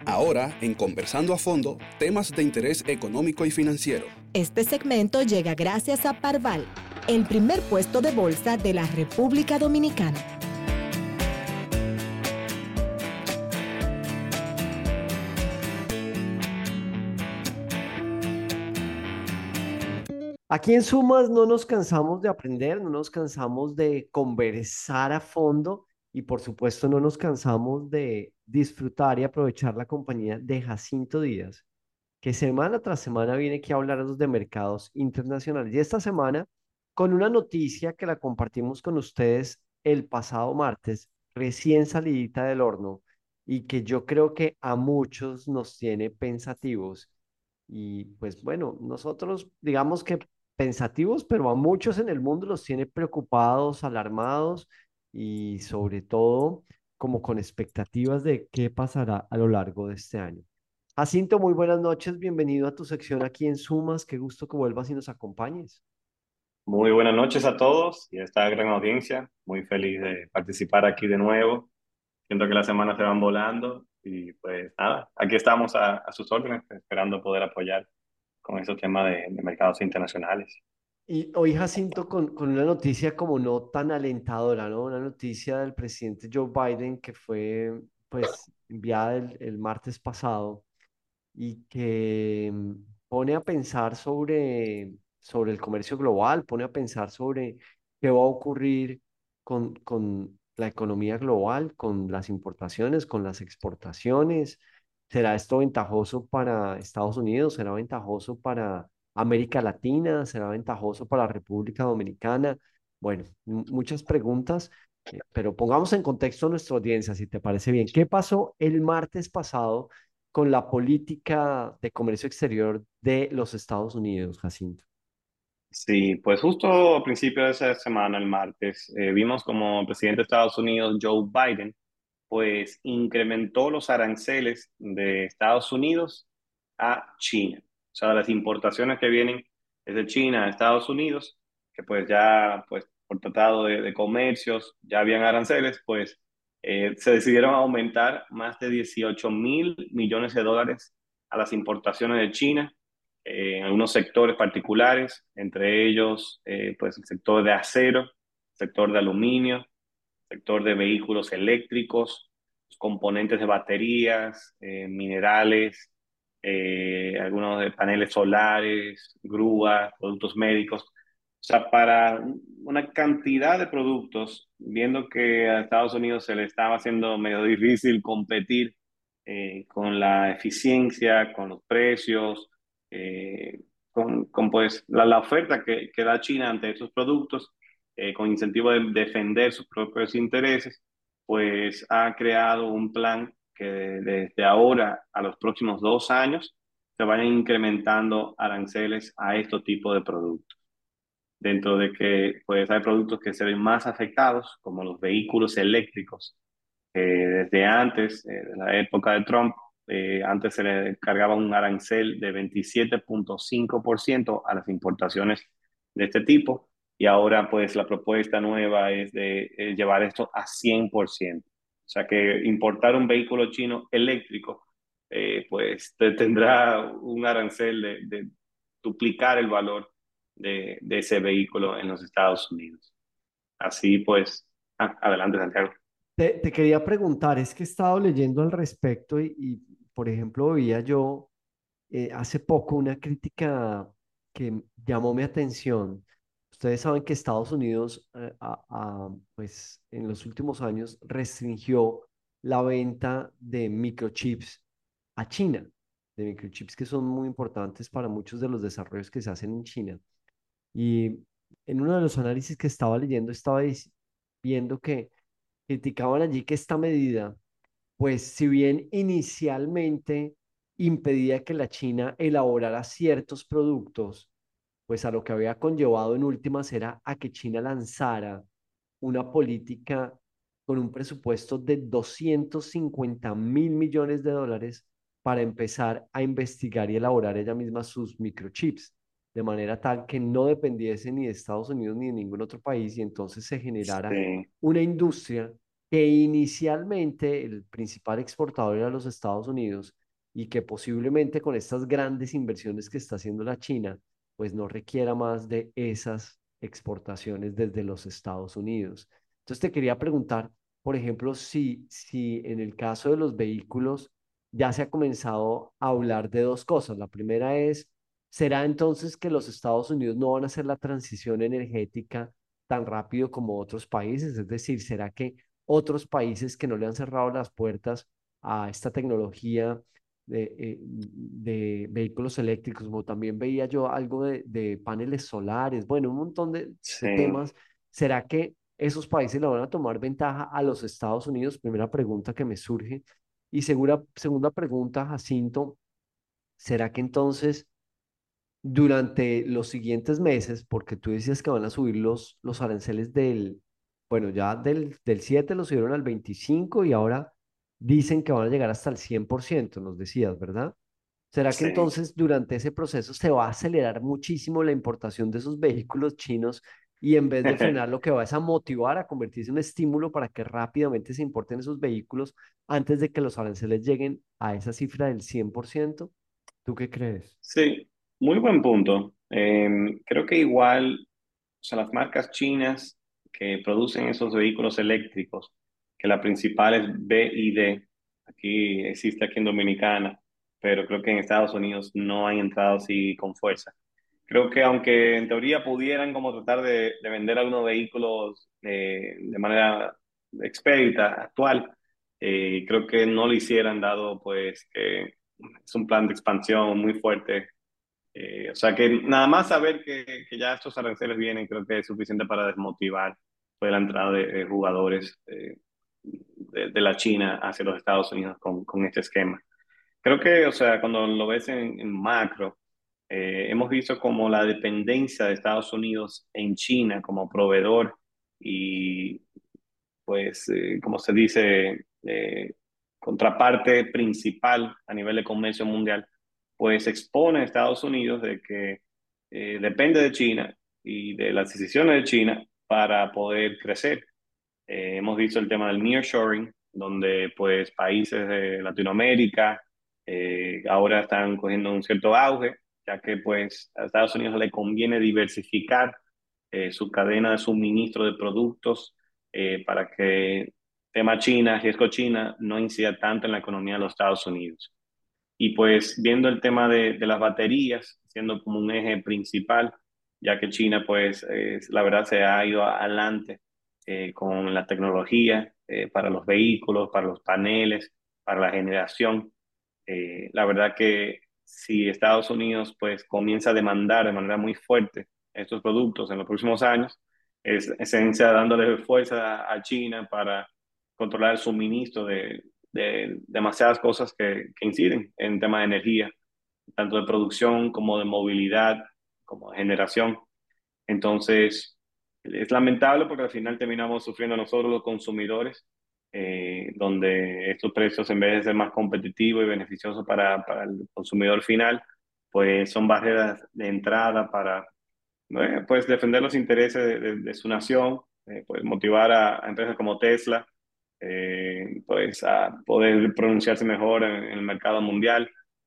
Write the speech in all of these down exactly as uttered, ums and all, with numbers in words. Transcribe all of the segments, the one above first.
Ahora, en Conversando a Fondo, temas de interés económico y financiero. Este segmento llega gracias a Parval, el primer puesto de bolsa de la República Dominicana. Aquí en Sumas no nos cansamos de aprender, no nos cansamos de conversar a fondo y por supuesto no nos cansamos de disfrutar y aprovechar la compañía de Jacinto Díaz, que semana tras semana viene aquí a hablarnos de mercados internacionales. Y esta semana con una noticia que la compartimos con ustedes el pasado martes, recién salidita del horno, y que yo creo que a muchos nos tiene pensativos. Y pues bueno, nosotros digamos que pensativos, pero a muchos en el mundo los tiene preocupados, alarmados y sobre todo como con expectativas de qué pasará a lo largo de este año. Jacinto, muy buenas noches, bienvenido a tu sección aquí en Sumas, qué gusto que vuelvas y nos acompañes. Muy buenas noches a todos y a esta gran audiencia. Muy feliz de participar aquí de nuevo. Siento que las semanas se van volando y pues nada, aquí estamos a, a sus órdenes, esperando poder apoyar con esos temas de, de mercados internacionales. Y hoy, Jacinto, con, con una noticia como no tan alentadora, ¿no? Una noticia del presidente Joe Biden que fue, pues, enviada el, el martes pasado y que mm, pone a pensar sobre, sobre el comercio global, pone a pensar sobre qué va a ocurrir con, con la economía global, con las importaciones, con las exportaciones. ¿Será esto ventajoso para Estados Unidos? ¿Será ventajoso para América Latina? ¿Será ventajoso para la República Dominicana? Bueno, mu- muchas preguntas, eh, pero pongamos en contexto a nuestra audiencia, si te parece bien. ¿Qué pasó el martes pasado con la política de comercio exterior de los Estados Unidos, Jacinto? Sí, pues justo a principio de esa semana, el martes, eh, vimos como el presidente de Estados Unidos, Joe Biden, pues incrementó los aranceles de Estados Unidos a China. O sea, las importaciones que vienen desde China a Estados Unidos, que pues ya, pues por tratado de, de comercios, ya habían aranceles, pues eh, se decidieron aumentar más de dieciocho mil millones de dólares a las importaciones de China eh, en algunos sectores particulares, entre ellos eh, pues el sector de acero, sector de aluminio, sector de vehículos eléctricos, componentes de baterías, eh, minerales, eh, algunos de paneles solares, grúas, productos médicos. O sea, para una cantidad de productos, viendo que a Estados Unidos se le estaba haciendo medio difícil competir eh, con la eficiencia, con los precios, eh, con, con, pues la, la oferta que, que da China ante esos productos, eh, con incentivo de defender sus propios intereses, pues ha creado un plan que desde ahora a los próximos dos años se vayan incrementando aranceles a estos tipos de productos. Dentro de que pues hay productos que se ven más afectados, como los vehículos eléctricos, que desde antes, eh, de la época de Trump, eh, antes se le cargaba un arancel de veintisiete punto cinco por ciento a las importaciones de este tipo, y ahora pues la propuesta nueva es de eh, llevar esto a cien por ciento. O sea que importar un vehículo chino eléctrico eh, pues te tendrá un arancel de, de duplicar el valor de, de ese vehículo en los Estados Unidos. Así pues, ah, adelante Santiago. Te, te quería preguntar, es que he estado leyendo al respecto y, y, por ejemplo, veía yo eh, hace poco una crítica que llamó mi atención. Ustedes saben que Estados Unidos, eh, a- a, pues, en los últimos años restringió la venta de microchips a China, de microchips que son muy importantes para muchos de los desarrollos que se hacen en China. Y en uno de los análisis que estaba leyendo, estaba dic- viendo que criticaban allí que esta medida, pues si bien inicialmente impedía que la China elaborara ciertos productos, pues a lo que había conllevado en últimas era a que China lanzara una política con un presupuesto de doscientos cincuenta mil millones de dólares para empezar a investigar y elaborar ella misma sus microchips, de manera tal que no dependiese ni de Estados Unidos ni de ningún otro país y entonces se generara Sí. una industria que inicialmente el principal exportador era los Estados Unidos y que posiblemente con estas grandes inversiones que está haciendo la China, pues no requiera más de esas exportaciones desde los Estados Unidos. Entonces te quería preguntar, por ejemplo, si, si en el caso de los vehículos ya se ha comenzado a hablar de dos cosas. La primera es, ¿será entonces que los Estados Unidos no van a hacer la transición energética tan rápido como otros países? Es decir, ¿será que otros países que no le han cerrado las puertas a esta tecnología de, eh, de vehículos eléctricos, como también veía yo algo de, de paneles solares, bueno, un montón de, de Sí. temas? ¿Será que esos países le van a tomar ventaja a los Estados Unidos? Primera pregunta que me surge. Y segura, segunda pregunta, Jacinto, ¿será que entonces durante los siguientes meses, porque tú decías que van a subir los, los aranceles del, bueno, ya del, del siete los subieron al veinticinco y ahora dicen que van a llegar hasta el cien por ciento, nos decías, ¿verdad? ¿Será que Sí. entonces durante ese proceso se va a acelerar muchísimo la importación de esos vehículos chinos y en vez de frenar lo que va es a motivar, a convertirse en un estímulo para que rápidamente se importen esos vehículos antes de que los aranceles lleguen a esa cifra del cien por ciento? ¿Tú qué crees? Sí, muy buen punto. Eh, creo que igual, o sea, las marcas chinas que producen esos vehículos eléctricos, que la principal es B Y D, aquí existe aquí en Dominicana, pero creo que en Estados Unidos no han entrado así con fuerza. Creo que aunque en teoría pudieran como tratar de, de vender algunos vehículos eh, de manera expedita, actual, eh, creo que no lo hicieran dado pues que es un plan de expansión muy fuerte. Eh, o sea que nada más saber que, que ya estos aranceles vienen, creo que es suficiente para desmotivar pues, la entrada de, de jugadores eh, de, de, la China hacia los Estados Unidos con, con este esquema. Creo que, o sea, cuando lo ves en, en macro, eh, hemos visto como la dependencia de Estados Unidos en China como proveedor y pues, eh, como se dice, eh, contraparte principal a nivel de comercio mundial, pues expone a Estados Unidos de que eh, depende de China y de las decisiones de China para poder crecer. Eh, hemos visto el tema del nearshoring, donde pues países de Latinoamérica eh, ahora están cogiendo un cierto auge, ya que pues a Estados Unidos le conviene diversificar eh, su cadena de suministro de productos eh, para que tema China, riesgo China, no incida tanto en la economía de los Estados Unidos. Y pues viendo el tema de, de las baterías, siendo como un eje principal, ya que China pues eh, la verdad se ha ido adelante eh, con la tecnología eh, para los vehículos, para los paneles, para la generación. Eh, la verdad que si Estados Unidos pues comienza a demandar de manera muy fuerte estos productos en los próximos años, es esencia dándole fuerza a China para controlar el suministro de, de demasiadas cosas que, que inciden en tema de energía, tanto de producción como de movilidad, como de generación. Entonces, es lamentable porque al final terminamos sufriendo nosotros los consumidores, eh, donde estos precios, en vez de ser más competitivos y beneficiosos para, para el consumidor final, pues son barreras de entrada para eh, pues defender los intereses de, de- de su nación, eh, pues motivar a, a empresas como Tesla, eh, pues a poder pronunciarse mejor en, en el mercado mundial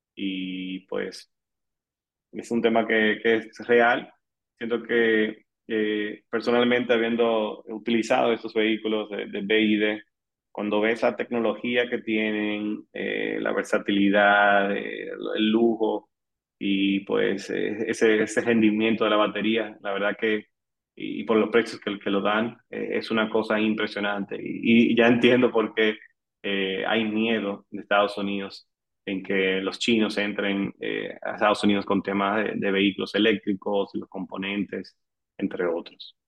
y pues es un tema que, que es real. Siento que eh, personalmente, habiendo utilizado estos vehículos de, de B I D, cuando ves la tecnología que tienen, eh, la versatilidad, eh, el lujo y pues eh, ese, ese rendimiento de la batería, la verdad que, y, por los precios que, que lo dan, eh, es una cosa impresionante. Y, y ya entiendo por qué eh, hay miedo de Estados Unidos en que los chinos entren eh, a Estados Unidos con temas de, de vehículos eléctricos, los componentes, entre otros.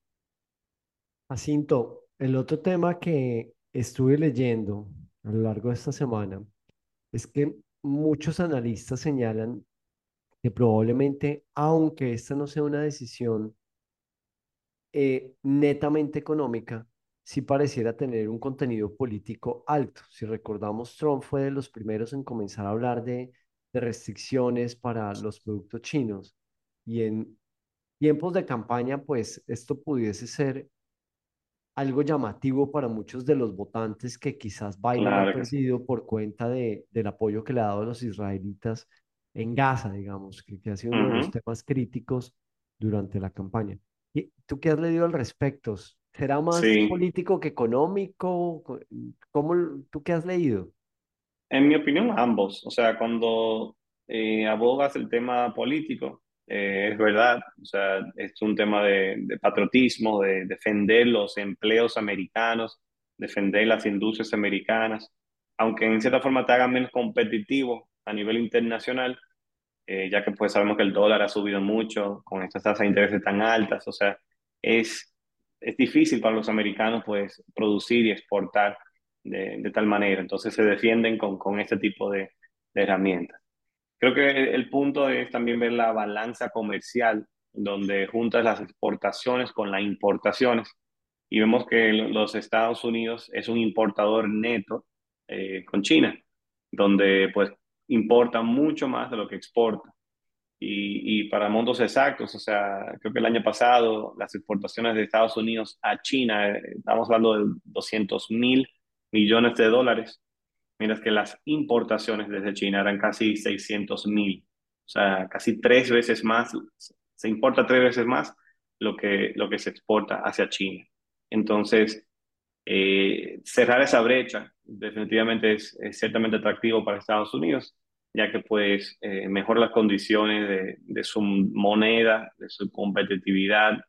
Jacinto, el otro tema que estuve leyendo a lo largo de esta semana es que muchos analistas señalan que probablemente, aunque esta no sea una decisión eh, netamente económica, sí pareciera tener un contenido político alto. Si recordamos, Trump fue de los primeros en comenzar a hablar de, de restricciones para los productos chinos y en tiempos de campaña, pues esto pudiese ser algo llamativo para muchos de los votantes que quizás Biden ha Claro que sí. perdido por cuenta de, del apoyo que le ha dado a los israelitas en Gaza, digamos, que, que ha sido uno de los Ujú. temas críticos durante la campaña. ¿Y tú qué has leído al respecto? ¿Será más Sí, político que económico? Co- ¿Cómo, l- tú qué has leído? en mi opinión, ambos. O sea, cuando eh, abogas el tema político, eh, es verdad, o sea, es un tema de, de patriotismo, de defender los empleos americanos, defender las industrias americanas, aunque en cierta forma te hagan menos competitivo a nivel internacional, eh, ya que pues sabemos que el dólar ha subido mucho con estas tasas de interés tan altas, o sea, es, es difícil para los americanos pues producir y exportar de, de tal manera, entonces se defienden con, con este tipo de, de herramientas. Creo que el, el punto es también ver la balanza comercial, donde juntas las exportaciones con las importaciones, y vemos que los Estados Unidos es un importador neto eh, con China, donde pues importa mucho más de lo que exporta. Y, y para montos exactos, o sea, creo que el año pasado las exportaciones de Estados Unidos a China, eh, estamos hablando de doscientos mil millones de dólares, mientras que las importaciones desde China eran casi seiscientos mil, o sea, casi tres veces más, se importa tres veces más lo que, lo que se exporta hacia China. Entonces, eh, cerrar esa brecha definitivamente es, es ciertamente atractivo para Estados Unidos, ya que pues eh, mejora las condiciones de, de su moneda, de su competitividad,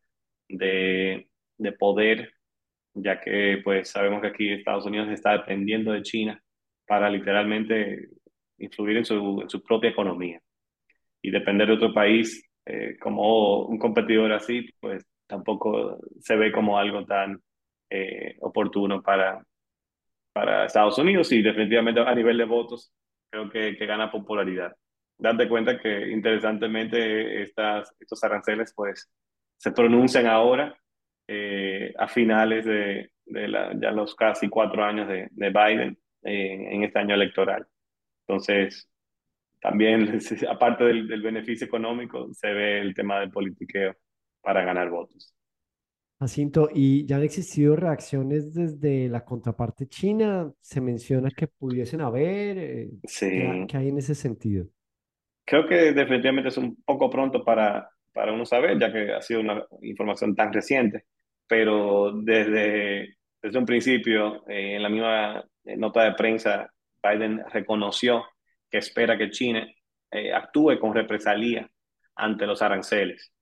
de, de poder, ya que pues sabemos que aquí Estados Unidos está dependiendo de China para literalmente influir en su, en su propia economía. Y depender de otro país eh, como un competidor así, pues tampoco se ve como algo tan eh, oportuno para, para Estados Unidos y definitivamente a nivel de votos creo que, que gana popularidad. Date cuenta que interesantemente estas, estos aranceles pues se pronuncian ahora eh, a finales de, de la, ya los casi cuatro años de, de Biden eh, en este año electoral. Entonces, también, aparte del, del beneficio económico, se ve el tema del politiqueo para ganar votos. Jacinto, ¿y ya han existido reacciones desde la contraparte china? Se menciona que pudiesen haber, eh, ¿qué, ha- Sí, qué hay en ese sentido? creo que definitivamente es un poco pronto para, para uno saber, ya que ha sido una información tan reciente, pero desde, desde un principio, eh, en la misma eh, nota de prensa, Biden reconoció que espera que China eh, actúe con represalia ante los aranceles.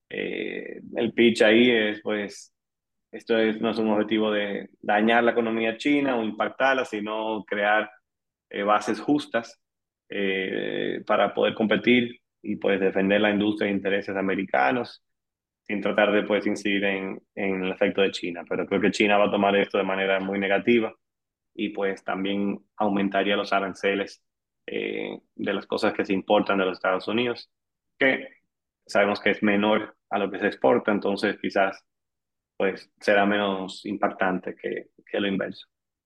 Eh, el pitch ahí es, pues, esto es, no es un objetivo de dañar la economía china o impactarla, sino crear eh, bases justas eh, para poder competir y pues defender la industria de intereses americanos sin tratar de pues incidir en, en el efecto de China. Pero creo que China va a tomar esto de manera muy negativa y pues también aumentaría los aranceles eh, de las cosas que se importan de los Estados Unidos, que sabemos que es menor a lo que se exporta, entonces quizás pues será menos impactante que, que lo inverso.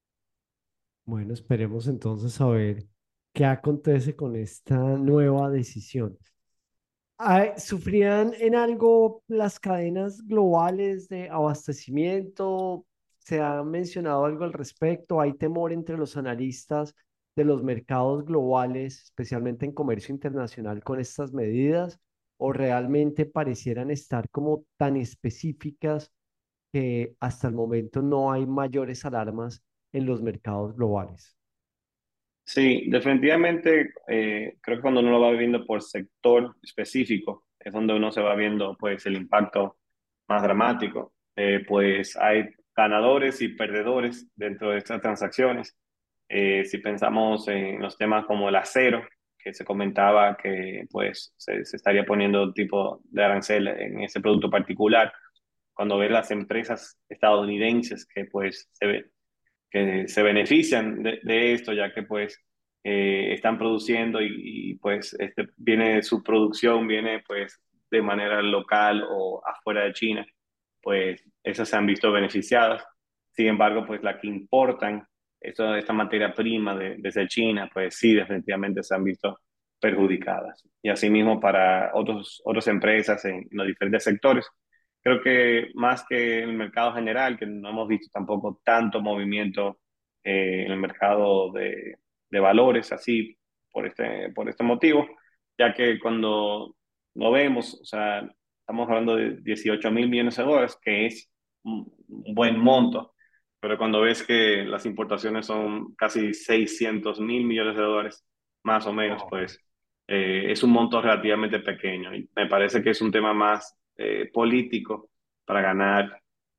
Bueno, esperemos entonces a ver qué acontece con esta nueva decisión. Ah, ¿sufrían en algo las cadenas globales de abastecimiento? ¿Se ha mencionado algo al respecto? ¿Hay temor entre los analistas de los mercados globales, especialmente en comercio internacional, con estas medidas? ¿O realmente parecieran estar como tan específicas que hasta el momento no hay mayores alarmas en los mercados globales? Sí, definitivamente eh, creo que cuando uno lo va viendo por sector específico es donde uno se va viendo pues el impacto más dramático. Eh, pues hay ganadores y perdedores dentro de estas transacciones. Eh, si pensamos en los temas como el acero, que se comentaba que pues se, se estaría poniendo un tipo de arancel en ese producto particular, cuando ves las empresas estadounidenses que pues se ve, que se benefician de, de esto, ya que pues eh, están produciendo y, y, pues este, viene su producción, viene pues de manera local o afuera de China, pues esas se han visto beneficiadas. Sin embargo, pues la que importan, esto, esta materia prima de, desde China, pues sí, definitivamente se han visto perjudicadas. Y asimismo para otros, otras empresas en, en los diferentes sectores, Creo que más que en el mercado general, que no hemos visto tampoco tanto movimiento eh, en el mercado de, de valores, así por este, por este motivo, ya que cuando lo vemos, o sea, estamos hablando de dieciocho mil millones de dólares, que es un, un buen monto, pero cuando ves que las importaciones son casi seiscientos mil millones de dólares, más o menos, Oh. pues eh, es un monto relativamente pequeño. Y me parece que es un tema más eh, político para ganar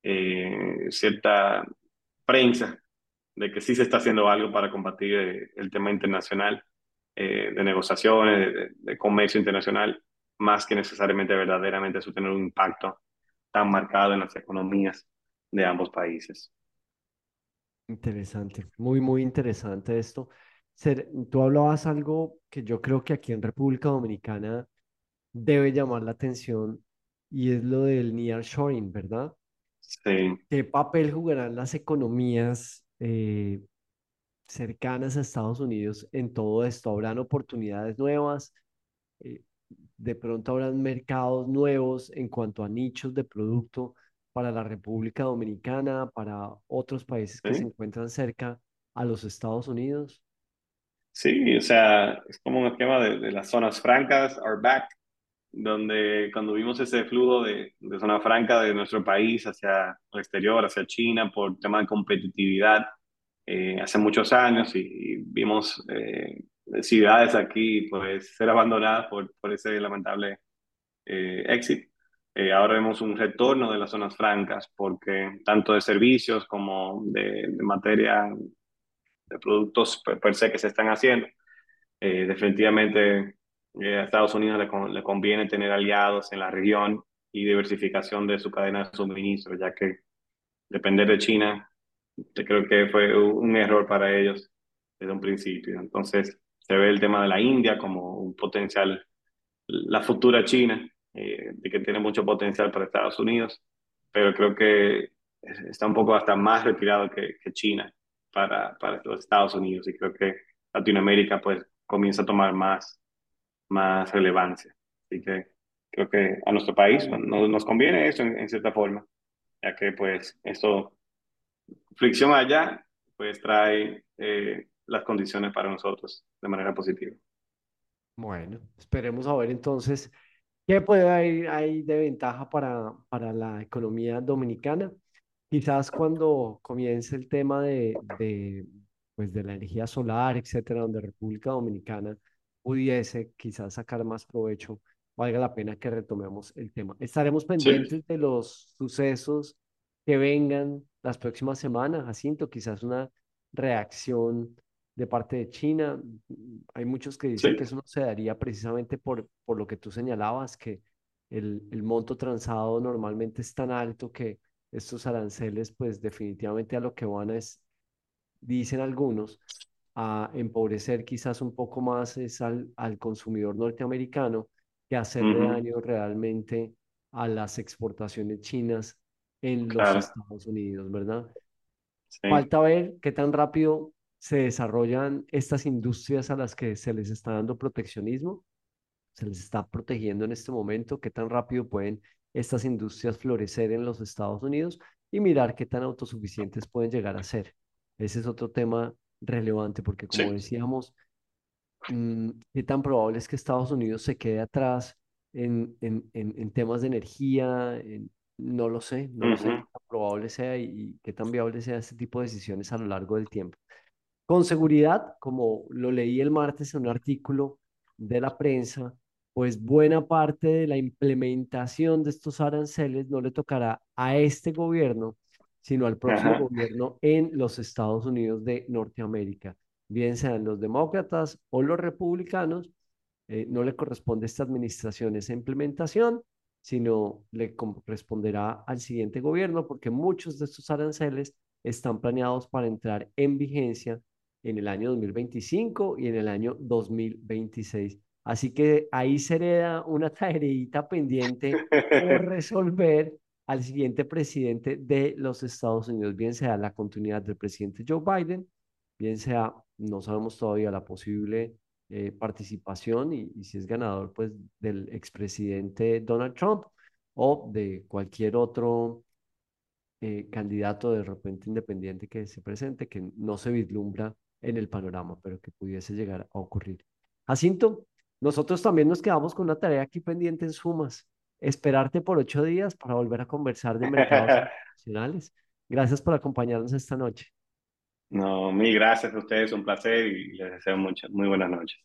eh, cierta prensa de que sí se está haciendo algo para combatir eh, el tema internacional eh, de negociaciones, de, de comercio internacional, más que necesariamente verdaderamente eso tener un impacto tan marcado en las economías de ambos países. Interesante, muy, muy interesante esto. Ser- tú hablabas algo que yo creo que aquí en República Dominicana debe llamar la atención y es lo del nearshoring, ¿verdad? Sí, ¿Qué papel jugarán las economías eh, cercanas a Estados Unidos en todo esto? ¿Habrán oportunidades nuevas? Eh, ¿De pronto habrán mercados nuevos en cuanto a nichos de producto para la República Dominicana, para otros países que se sí, encuentran cerca a los Estados Unidos? sí, o sea, es como un esquema de, de las zonas francas are back, donde cuando vimos ese flujo de, de zona franca de nuestro país hacia el exterior, hacia China, por tema de competitividad, eh, hace muchos años y, y vimos eh, ciudades aquí pues ser abandonadas por, por ese lamentable eh, éxito. Eh, ahora vemos un retorno de las zonas francas porque tanto de servicios como de, de materia, de productos per, per se que se están haciendo eh, definitivamente eh, a Estados Unidos le, con- le conviene tener aliados en la región y diversificación de su cadena de suministro, ya que depender de China, yo creo que fue un error para ellos desde un principio. Entonces, se ve el tema de la India como un potencial, la futura China, eh, de que tiene mucho potencial para Estados Unidos, pero creo que está un poco hasta más retirado que, que China para, para los Estados Unidos y creo que Latinoamérica pues comienza a tomar más, más relevancia. Así que creo que a nuestro país no- no- nos conviene eso en, en cierta forma, ya que pues esto, fricción allá, pues trae eh, las condiciones para nosotros de manera positiva. Bueno, esperemos a ver entonces qué puede haber ahí de ventaja para, para la economía dominicana. Quizás cuando comience el tema de, de, pues de la energía solar, etcétera, donde República Dominicana pudiese quizás sacar más provecho, valga la pena que retomemos el tema. Estaremos Sí, pendientes de los sucesos que vengan las próximas semanas, Jacinto, quizás una reacción de parte de China. Hay muchos que dicen que sí, eso no se daría precisamente por, por lo que tú señalabas, que el, el monto transado normalmente es tan alto que estos aranceles, pues definitivamente a lo que van es, dicen algunos, a empobrecer quizás un poco más es al, al consumidor norteamericano que hacerle ujú, daño realmente a las exportaciones chinas en los claro, Estados Unidos, ¿verdad? sí, Falta ver qué tan rápido se desarrollan estas industrias a las que se les está dando proteccionismo, se les está protegiendo en este momento, qué tan rápido pueden estas industrias florecer en los Estados Unidos y mirar qué tan autosuficientes pueden llegar a ser. Ese es otro tema relevante porque, como sí, decíamos, mm, qué tan probable es que Estados Unidos se quede atrás en, en, en, en temas de energía. En- no lo sé, no lo sé qué ujú, tan probable sea y, y qué tan viable sea este tipo de decisiones a lo largo del tiempo. Con seguridad, como lo leí el martes en un artículo de la prensa, pues buena parte de la implementación de estos aranceles no le tocará a este gobierno, sino al próximo ajá, gobierno en los Estados Unidos de Norteamérica, bien sean los demócratas o los republicanos. Eh, no le corresponde a esta administración esa implementación, sino le corresponderá al siguiente gobierno, porque muchos de estos aranceles están planeados para entrar en vigencia en el año dos mil veinticinco y en el año dos mil veintiséis. Así que ahí se hereda una tareita pendiente por resolver al siguiente presidente de los Estados Unidos, bien sea la continuidad del presidente Joe Biden, bien sea, no sabemos todavía la posible eh, participación y, y si es ganador, pues del expresidente Donald Trump, o de cualquier otro eh, candidato de repente independiente que se presente, que no se vislumbra en el panorama, pero que pudiese llegar a ocurrir. Jacinto, nosotros también nos quedamos con una tarea aquí pendiente en Sumas, esperarte por ocho días para volver a conversar de mercados internacionales. Gracias por acompañarnos esta noche. No, mil gracias a ustedes, un placer y les deseo muchas, muy buenas noches.